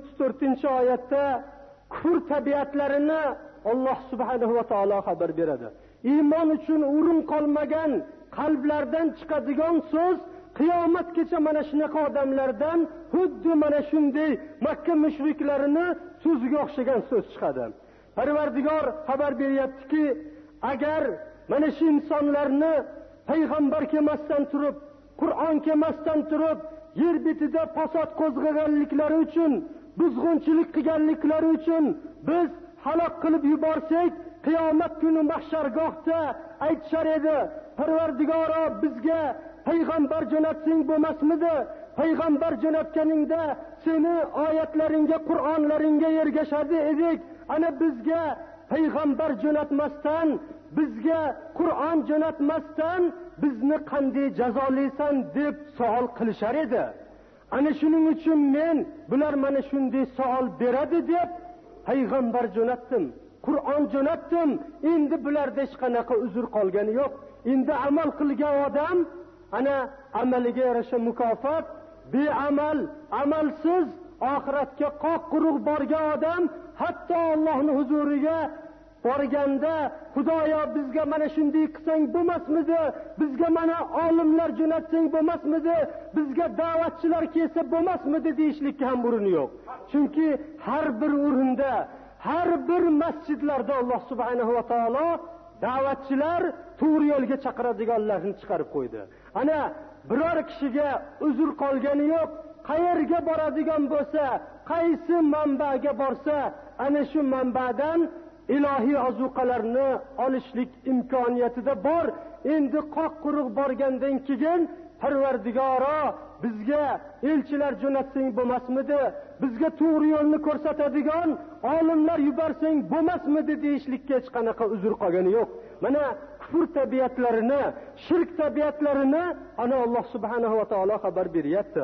134-oyatda kufr tabiatlarini Alloh subhanahu va taolo xabar beradi. Iymon uchun o'rin qolmagan qalblardan chiqadigan so'z qiyomatgacha mana shunaqa odamlardan xuddi mana shunday Makka mushriklarini so'ziga o'xshagan so'z chiqadi. Parvardigor xabar beryaptiki, agar mana shu insonlarni payg'ambar kelmasdan turib, Qur'on kelmasdan turib, yer betida fasod qo'zg'aganliklari uchun, buzg'unchilik qilganliklari uchun biz halok qilib yuborsak, qiyomat kuni mahshargohda aytishar edi, Parvardigoro bizga payg'ambar jo'natsang bo'lmasmidi? Payg'ambar jo'natganingda seni oyatlaringga, Qur'onlaringga ergashadi edik. Ana bizga payg'ambar jo'natmasdan, bizga Qur'on jo'natmasdan bizni qanday jazolaysan deb savol qilishar edi. Ana shuning uchun men bular mana shunday savol beradi deb payg'ambar jo'natdim, Qur'on jo'natdim. Endi bularda hech qanaqa uzr qolgani yo'q. Endi amal qilgan odam ana amaliga yarasha mukofot, beamal, amalsiz oxiratga qoq quruq borgan odam hatto Allohning huzuriga borganda, Xudoyo bizga mana shunday qilsang bo'lmasmidi? Bizga mana olimlar jo'natsang bo'lmasmidi? Bizga da'vatchilar kelsa bo'lmasmidi deyishlikka ham o'rini yo'q. Chunki har bir o'rinda, har bir masjidlarda Alloh subhanahu va taolo da'vatchilar to'g'ri yo'lga chaqiradiganlarni chiqarib qo'ydi. Ana biror kishiga uzr qolgani yo'q. Qayerga boradigan bo'lsa, qaysi manbaga borsa, ana shu manbadan ilohiy ozuqalarni olishlik imkoniyatida bor. Endi qoq quruq borgandan keyin Parvardigoro bizga elchilar jo'natsang bo'lmasmidi? Bizga to'g'ri yo'lni ko'rsatadigan olimlar yuborsang bo'lmasmidi deyishlikka hech qanaqa uzr qolgani yo'q. Mana kufr tabiatlarini, shirk tabiatlarini ana Alloh subhanahu va taolo xabar beryapti.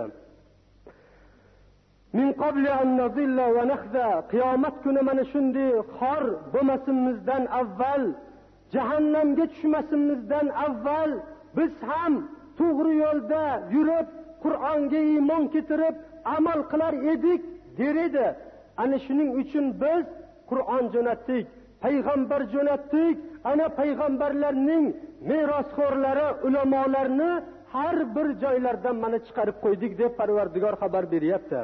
Min qabli an nazilla va nakhza, qiyomat kuni mana shunday xor bo'lmasimizdan avval, jahannamga tushmasimizdan avval biz ham to'g'ri yo'lda yurib, Qur'onga iymon keltirib amal qilar edik der edi. Ana shuning uchun biz Qur'on jo'natdik, payg'ambar jo'natdik. Ana payg'ambarlarning merosxo'rlari, ulamolarni har bir joylardan mana chiqarib qo'ydik deb Parvardigor xabar beryapti.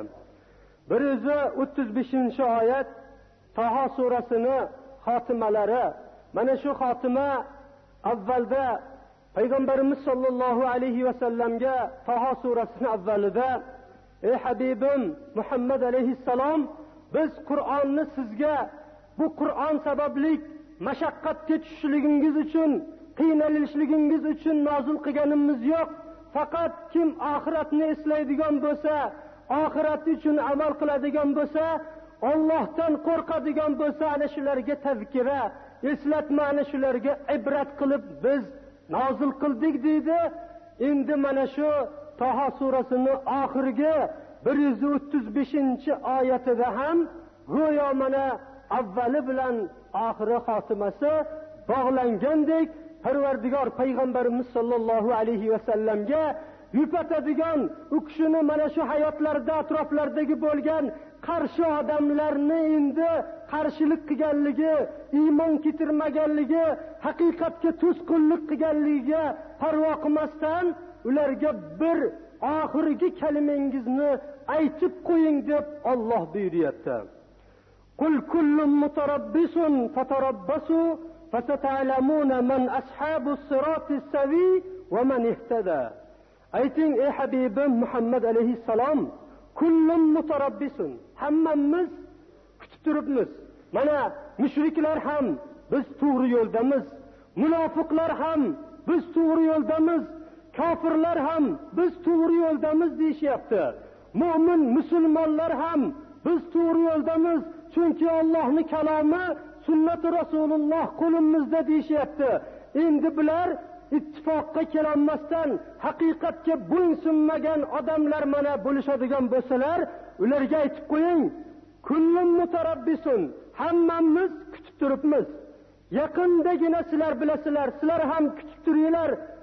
135-oyat Taho surasini xotimalari. Mana shu xotima avvalda Payg'ambarimiz sollallohu alayhi va sallamga Taho surasini avvalida: "Ey Habibim Muhammad alayhissalom, biz Qur'onni sizga bu Qur'on sababli mashaqqatga tushishligingiz uchun, qiynalishligingiz uchun nozil qilganimiz yo'q. Faqat kim oxiratni eslaydigan bo'lsa, oxirat uchun amal qiladigan bo'lsa, Allohdan qo'rqadigan bo'lsa, ana shularga tazkira, eslatma, ana shularga ibrat qilib biz nozil qildik" deydi. Endi mana shu Taho surasining oxirgi 135-oyatida ham go'yo mana avvali bilan oxiri xotimasi bog'langandek Parvardigor payg'ambarimiz sollallohu alayhi va sallamga yupatadigan, u kishini mana shu hayotlarda, atroflardagi bo'lgan qarshi odamlarni endi qarshilik qilganligi, iymon keltirmaganligi, haqiqatga to'sqinlik qilganligiga parvo qilmasdan ularga bir oxirgi kalimangizni aytib qo'ying deb Alloh buyuryapti. Qul kullun mutarabbisun fatarabbasu fasata'lamuna man ashabus siratis savi va man ihtada. Ayting ey Habibim Muhammad alayhissalom, kullun mutarabbisun, hammamiz kutib turibmiz. Mana mushriklar ham biz to'g'ri yo'ldamiz, munofiqlar ham biz to'g'ri yo'ldamiz, kofirlar ham biz to'g'ri yo'ldamiz deyishyapti. Mo'min musulmonlar ham biz to'g'ri yo'ldamiz, chunki Allohning kalomi, sunnati Rasululloh qo'limizda deyishyapti. Endi bular ittifoqqa kelolmasdan haqiqatga bo'ysunmagan odamlar mana bo'lishadigan bo'lsalar, ularga aytib qo'ying, kullun mutarabbisun, hammamiz kutib turibmiz. Yaqindagina sizlar bilasizlar, sizlar ham kutib turinglar.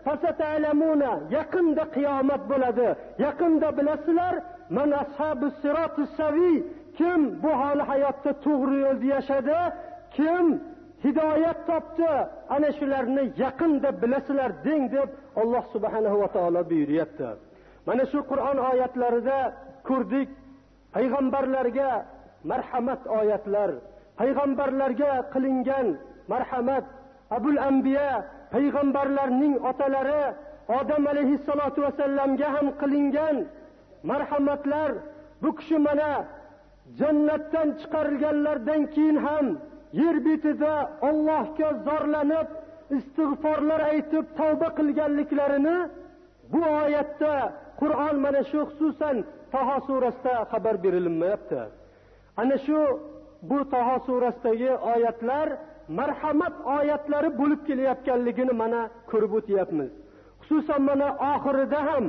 fasata'lamuna, yaqinda qiyomat bo'ladi, yaqinda bilasizlar, man ashabus siratus savi, kim bu hol hayotda to'g'ri yo'lda yashadi, kim hidoyat topdi, ana shularni yaqinda bilasizlar deng deb Alloh subhanahu va taolo buyuryapti. Mana shu Qur'on oyatlarida ko'rdik, payg'ambarlarga marhamat oyatlar, payg'ambarlarga qilingan marhamat, Abul Anbiya payg'ambarlarning otalari Odam alayhissalatu vasallamga ham qilingan marhamatlar. Bu kishi mana jannatdan chiqarilganlardan keyin ham yer betida Allohga zorlanib, istig'forlar aytib tavba qilganliklarini bu oyatda Qur'on mana shu xususan Taho surasida xabar berilmayapti. Ana shu bu Taho surasidagi oyatlar marhamat oyatlari bo'lib kelayotganligini mana ko'rib o'tyapmiz. Xususan mana oxirida ham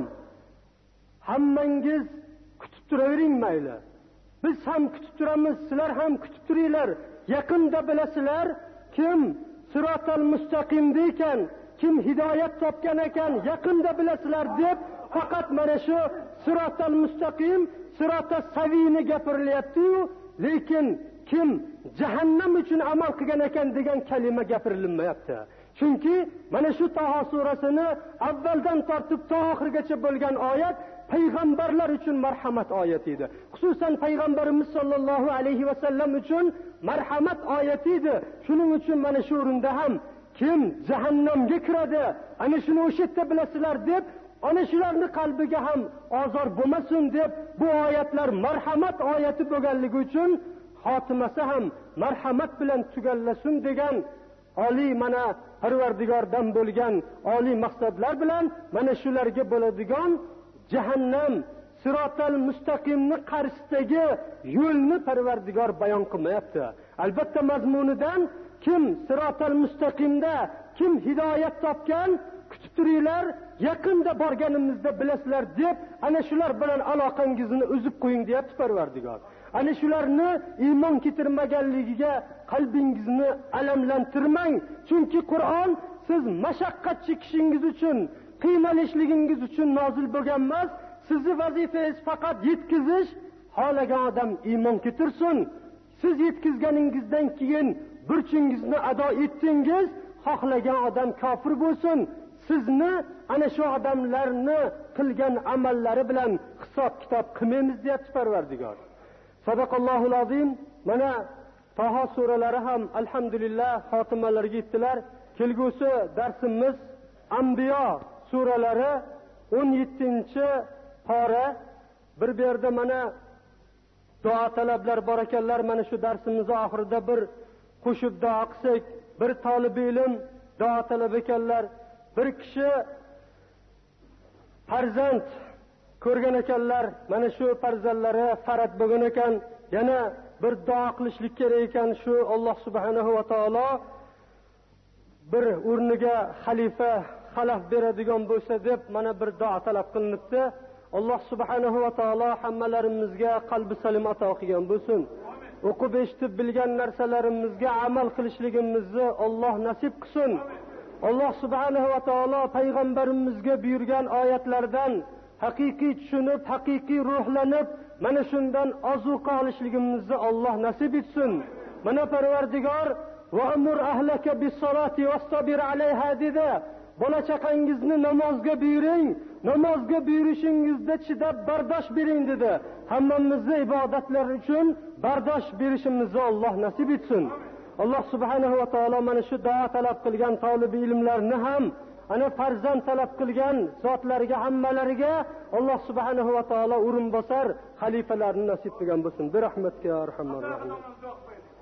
hammangiz kutib turavering mayli. Biz ham kutib turamiz, sizlar ham kutib turinglar. Yaqinda bilasizlar, kim sirotal mustaqimda ekan, kim hidoyat topgan ekan, yaqinda bilasizlar deb faqat mana shu sirotal mustaqim, sirotas saviyni gapirilyapti-yu, lekin kim jahannam uchun amal qilgan ekan degan kalima gapirilmayapti. Chunki mana shu Taho surasini avvaldan tortib to oxirigacha bo'lgan oyat payg'ambarlar uchun marhamat oyati edi. Xususan payg'ambarimiz sollallohu alayhi va sallam uchun marhamat oyati edi. Shuning uchun mana shu o'rinda ham kim jahannamga kiradi, ana shuni o'sha yerda bilasizlar deb, ana shularni qalbiga ham ozor bo'lmasin deb bu oyatlar marhamat oyati bo'lganligi uchun xotimasi ham marhamat bilan tugallasin degan oliy mana Parvardigordan bo'lgan oliy maqsadlar bilan mana shularga bo'ladigan jahannam, sirotal mustaqimni qarshisidagi yo'lni Parvardigor bayon qilmayapti. Albatta mazmunidan kim sirotal mustaqimda, kim hidoyat topgan, kutib turinglar, yaqinda borganimizda bilasizlar deb ana shular bilan aloqangizni uzib qo'ying deyapti Parvardigor. Ana shularni iymon keltirmaganligiga qalbingizni alamlantirmang. Chunki Qur'on siz mashaqqat chekishingiz uchun, qiynalishligingiz uchun nozil bo'lgan emas. Sizni vazifangiz faqat yetkizish, xohlagan odam iymon keltirsin. Siz yetkizganingizdan keyin burchingizni ado etdingiz, xohlagan odam kofir bo'lsin. Sizni ana shu odamlarni qilgan amallari bilan hisob-kitob qilmaymiz deyapti Parvardigor. Sadaqallohul azim. Mana Taho suralari ham alhamdulillah xotimalarga yetdilar. Kelgusi darsimiz Anbiyo suralari 17-pora. Bir yerda mana duo talablar bor ekanlar. Mana shu darsimiz oxirida bir qo'shib duo qilsak, bir talib ilm duo talab ekanlar. Bir kishi farzand ko'rgan ekanlar. Mana shu farzandlari farad bo'lgan ekan. Yana bir duo qilishlik kerak ekan. Shu Alloh subhanahu va taolo bir o'rniga xalifa xalaf beradigan bo'lsa deb mana bir duo talab qilinibdi. Alloh subhanahu va taolo hammalarimizga qalbi salim ato qilgan bo'lsin. O'qib eshitib bilgan narsalarimizga amal qilishligimizni Alloh nasib qilsin. Alloh subhanahu va taolo payg'ambarimizga buyurgan oyatlardan haqiqiy tushunib, haqiqiy ruhlanib, mana shundan ozuqa olishligimizni Alloh nasib etsin. Mana Parvardigor va amur ahlaka bis-solati wastabir alayha dedi. Bola chaqangizni namozga buyuring, namozga buyurishingizda chidab bardosh bering dedi. Hammamizni ibodatlar uchun bardosh berishimizni Alloh nasib etsin. Alloh subhanahu va taolo mana shu duo talab qilgan talab ilmlarni ham, ana farzand talab qilgan zotlarga hammalariga Alloh subhanahu va taolo o'rinbosar xalifalarni nasib qilgan bo'lsin. Bir rahmatga arhamar rahim.